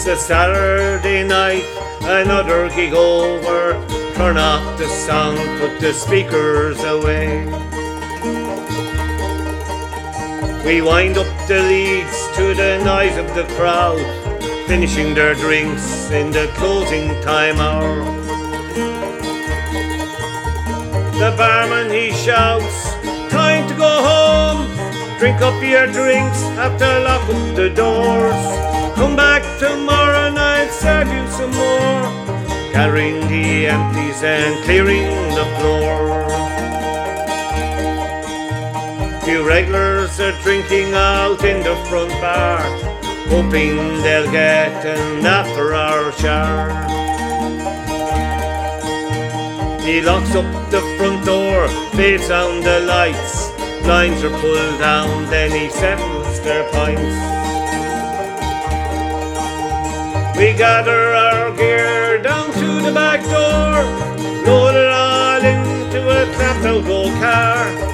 It's a Saturday night, another gig over. Turn off the sound, put the speakers away. We wind up the leads to the noise of the crowd, finishing their drinks in the closing time hour. The barman he shouts, time to go home. Drink up your drinks, have to lock up the doors. Come back tomorrow night, serve you some more. Gathering the empties and clearing the floor. Few regulars are drinking out in the front bar, hoping they'll get an after-hour shower. He locks up the front door, fades down the lights, blinds are pulled down, then he settles their pints. We gather our gear down to the back door, load it all into a clapped out old car.